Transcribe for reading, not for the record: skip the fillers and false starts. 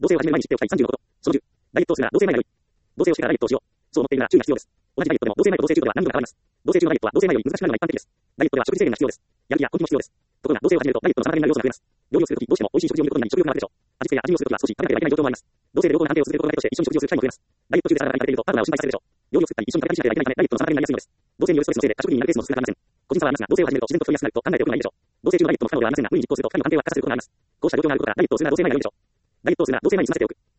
同棲を始める前に知っておきたい36こと。その10、ダイエットをするなら同棲前が良い。同棲をしてからダイエットをしよう。そう思っているなら注意が必要です。同じダイエットでも同棲前と同棲中では何度か変わります。同棲中のダイエットは同棲前より難しくなるのが一般的です。ダイエットでは食事制限が必要です。やる気や根気も必要です。ところが同棲を始めるとダイエットの妨げになる要素が増えます。料理をするときどうしても美味しい食事を見ることになり食欲がなくなるでしょう。味付けや味見をするときは少し食べなければいけない状況もあります。同棲で両方の安定を続けることだけとして一緒に食事をする機会も増えます。ダイエット中でサラダが食べているとパートナーを心配させるでしょう。料理を作ったり一緒に食べたりしなければいけないためダイエットの妨げになりやすいのです。同棲によるストレスのせいで過食になるケースも少なくありません。個人差はありますが、同棲を始めると自然と太りやすくなると考えておくのがいいでしょう。同棲中のダイエットも不可能ではありませんが、無理に実行すると二人の関係を悪化させることがあります。こうした状況があることからダイエットをするなら同棲前が良いでしょう。ダイエットをするなら同棲前に済ませておく。